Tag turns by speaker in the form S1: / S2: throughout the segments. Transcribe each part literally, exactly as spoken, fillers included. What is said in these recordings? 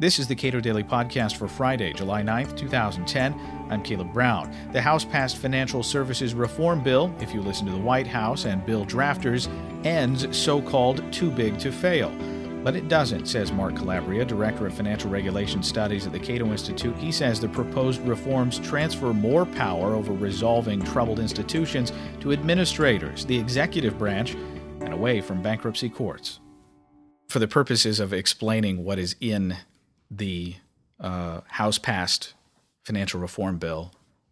S1: This is the Cato Daily Podcast for Friday, July ninth, twenty ten. I'm Caleb Brown. The House passed Financial Services Reform Bill, if you listen to the White House and bill drafters, ends so-called too big to fail. But it doesn't, says Mark Calabria, Director of Financial Regulation Studies at the Cato Institute. He says the proposed reforms transfer more power over resolving troubled institutions to administrators, the executive branch, and away from bankruptcy courts. For the purposes of explaining what is in the uh, House-passed financial reform bill,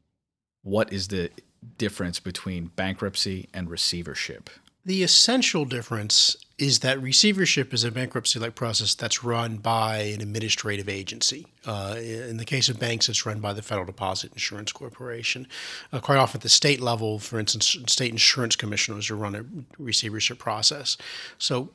S1: what is the difference between bankruptcy and receivership?
S2: The essential difference is that receivership is a bankruptcy-like process that's run by an administrative agency. Uh, in the case of banks, it's run by the Federal Deposit Insurance Corporation. Uh, quite often at the state level, for instance, state insurance commissioners will run a receivership process. So,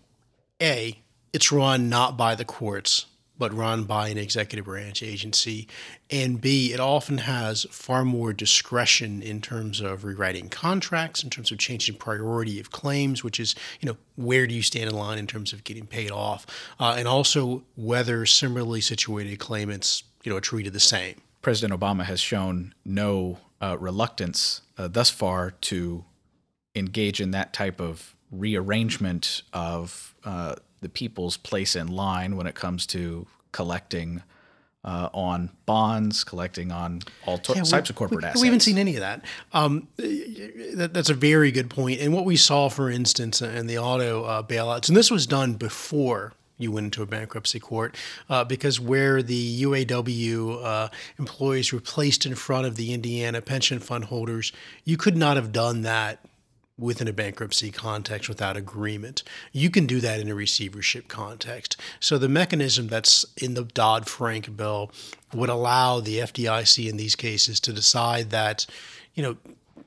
S2: A, it's run not by the courts, but run by an executive branch agency. And B, it often has far more discretion in terms of rewriting contracts, in terms of changing priority of claims, which is, you know, where do you stand in line in terms of getting paid off, uh, and also whether similarly situated claimants, you know, are treated the same.
S1: President Obama has shown no uh, reluctance uh, thus far to engage in that type of rearrangement of uh, the people's place in line when it comes to collecting uh, on bonds, collecting on all to- yeah, types of corporate
S2: we,
S1: assets.
S2: We haven't seen any of that. Um, that. That's a very good point. And what we saw, for instance, in the auto uh, bailouts, and this was done before you went into a bankruptcy court, uh, because where the U A W uh, employees were placed in front of the Indiana pension fund holders, you could not have done that within a bankruptcy context without agreement. You can do that in a receivership context. So the mechanism that's in the Dodd-Frank bill would allow the F D I C in these cases to decide that, you know,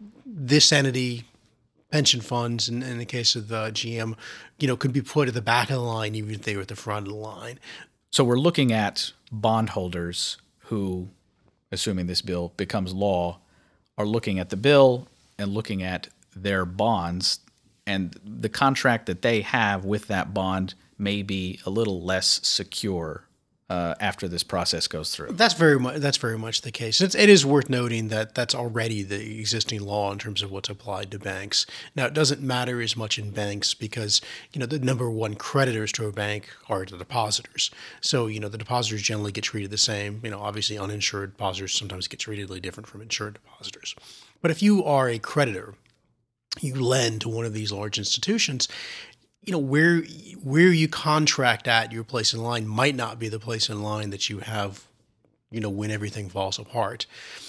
S2: this entity, pension funds, in, in the case of the G M, you know, could be put at the back of the line even if they were at the front of the line.
S1: So we're looking at bondholders who, assuming this bill becomes law, are looking at the bill and looking at their bonds, and the contract that they have with that bond may be a little less secure uh, after this process goes through.
S2: That's very much that's very much the case. It's, it is worth noting that that's already the existing law in terms of what's applied to banks. Now, it doesn't matter as much in banks because, you know, the number one creditors to a bank are the depositors. So, you know, the depositors generally get treated the same. You know, obviously uninsured depositors sometimes get treated really different from insured depositors. But if you are a creditor, you lend to one of these large institutions, you know, where where you contract at your place in line might not be the place in line that you have, you know, when everything falls apart.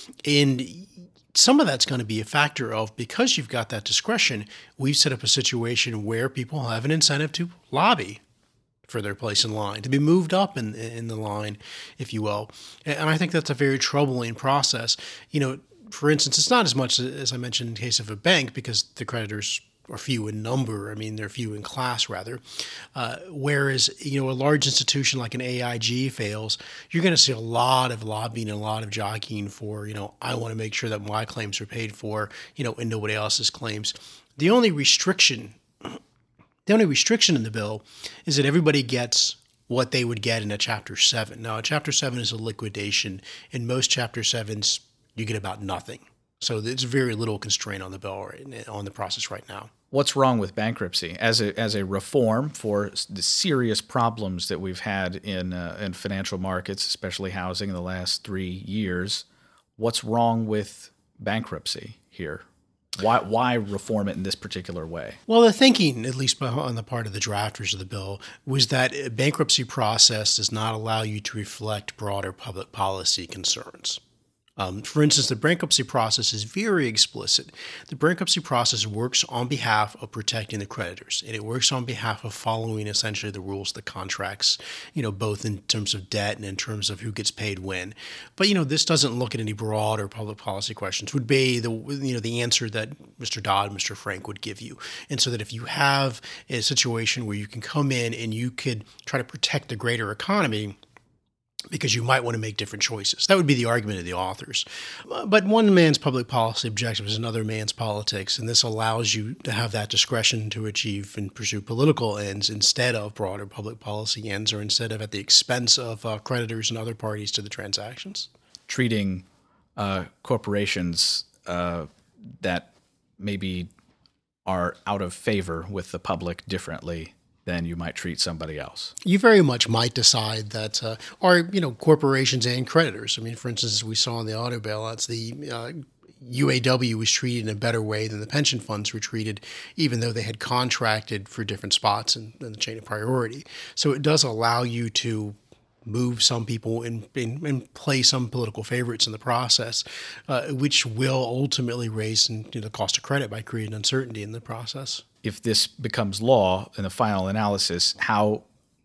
S2: And some of that's going to be a factor of, because you've got that discretion, we've set up a situation where people have an incentive to lobby for their place in line, to be moved up in in the line, if you will. And I think that's a very troubling process. You know, for instance, it's not as much as I mentioned in the case of a bank because the creditors are few in number. I mean, they're few in class, rather. Uh, whereas, you know, a large institution like an A I G fails, you're going to see a lot of lobbying and a lot of jockeying for, you know, I want to make sure that my claims are paid for, you know, and nobody else's claims. The only restriction, the only restriction in the bill is that everybody gets what they would get in a Chapter seven. Now, a Chapter seven is a liquidation. In most Chapter sevens, you get about nothing. So there's very little constraint on the bill, right, on the process right now.
S1: What's wrong with bankruptcy as a as a reform for the serious problems that we've had in uh, in financial markets, especially housing, in the last three years? What's wrong with bankruptcy here? Why why reform it in this particular way?
S2: Well, the thinking, at least on the part of the drafters of the bill, was that a bankruptcy process does not allow you to reflect broader public policy concerns. Um, for instance, the bankruptcy process is very explicit. The bankruptcy process works on behalf of protecting the creditors, and it works on behalf of following essentially the rules of the contracts, you know, both in terms of debt and in terms of who gets paid when. But, you know, this doesn't look at any broader public policy questions, would be the, you know, the answer that Mister Dodd, Mister Frank would give you. And so that if you have a situation where you can come in and you could try to protect the greater economy, because you might want to make different choices. That would be the argument of the authors. But one man's public policy objective is another man's politics, and this allows you to have that discretion to achieve and pursue political ends instead of broader public policy ends, or instead of at the expense of uh, creditors and other parties to the transactions.
S1: Treating uh, corporations uh, that maybe are out of favor with the public differently than you might treat somebody else.
S2: You very much might decide that, uh, or, you know, corporations and creditors. I mean, for instance, as we saw in the auto bailouts, the uh, U A W was treated in a better way than the pension funds were treated, even though they had contracted for different spots in, in the chain of priority. So it does allow you to move some people and, and, and play some political favorites in the process, uh, which will ultimately raise you know, the cost of credit by creating uncertainty in the process.
S1: If this becomes law in the final analysis, how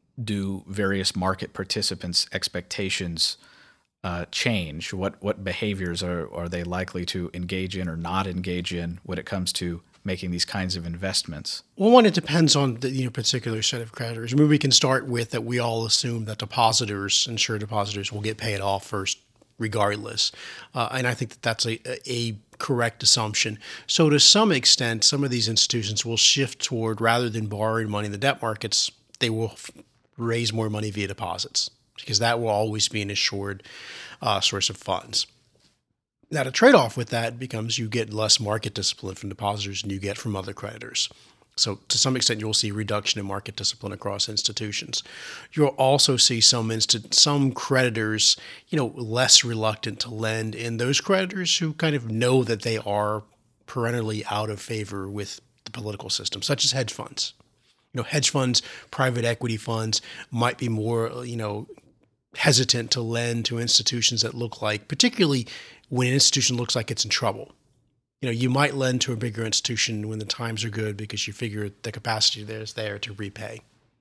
S1: do various market participants' expectations uh, change? What what behaviors are, are they likely to engage in or not engage in when it comes to making these kinds of investments?
S2: Well, one, it depends on the you know, particular set of creditors. I mean, we can start with that we all assume that depositors, insured depositors, will get paid off first regardless. Uh, and I think that that's a, a correct assumption. So to some extent, some of these institutions will shift toward, rather than borrowing money in the debt markets, they will f- raise more money via deposits, because that will always be an assured uh, source of funds. Now, the trade-off with that becomes you get less market discipline from depositors than you get from other creditors. So to some extent, you'll see reduction in market discipline across institutions. You'll also see some inst- some creditors, you know, less reluctant to lend, and those creditors who kind of know that they are perennially out of favor with the political system, such as hedge funds. You know, hedge funds, private equity funds might be more, you know, hesitant to lend to institutions that look like, particularly when an institution looks like it's in trouble. You know, you might lend to a bigger institution when the times are good because you figure the capacity there is there to repay.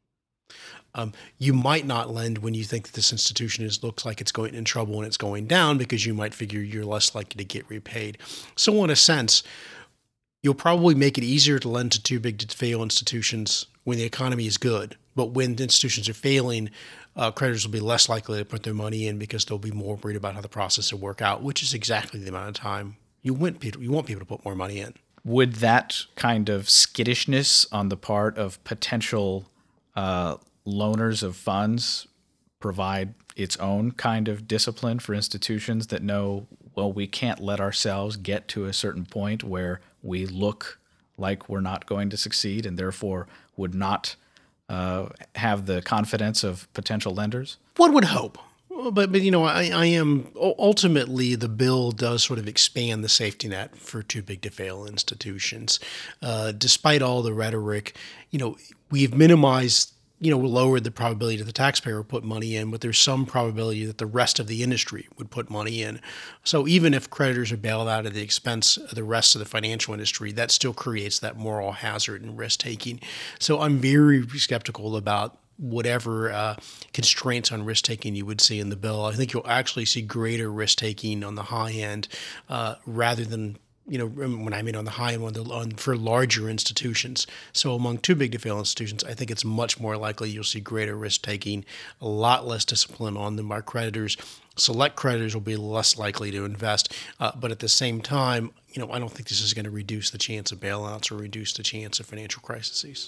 S2: Um, you might not lend when you think that this institution is looks like it's going in trouble and it's going down, because you might figure you're less likely to get repaid. So in a sense, you'll probably make it easier to lend to too big to fail institutions when the economy is good. But when the institutions are failing, uh, creditors will be less likely to put their money in because they'll be more worried about how the process will work out, which is exactly the amount of time you want people, you want people to put more money in.
S1: Would that kind of skittishness on the part of potential uh, loaners of funds provide its own kind of discipline for institutions that know, well, we can't let ourselves get to a certain point where we look like we're not going to succeed, and therefore would not uh, have the confidence of potential lenders?
S2: One would hope. But, but you know, I, I am ultimately the bill does sort of expand the safety net for too big to fail institutions. Uh, despite all the rhetoric, you know, we've minimized, you know, lowered the probability that the taxpayer would put money in, but there's some probability that the rest of the industry would put money in. So even if creditors are bailed out at the expense of the rest of the financial industry, that still creates that moral hazard and risk taking. So I'm very skeptical about whatever uh, constraints on risk-taking you would see in the bill. I think you'll actually see greater risk-taking on the high end uh, rather than, you know, when I mean on the high end, on the, on, for larger institutions. So among too big to fail institutions, I think it's much more likely you'll see greater risk-taking, a lot less discipline on them by creditors. Select creditors will be less likely to invest. Uh, but at the same time, you know, I don't think this is going to reduce the chance of bailouts or reduce the chance of financial crises.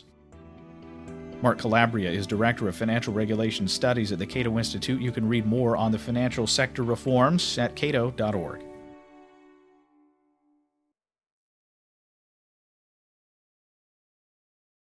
S1: Mark Calabria is Director of Financial Regulation Studies at the Cato Institute. You can read more on the financial sector reforms at cato dot org.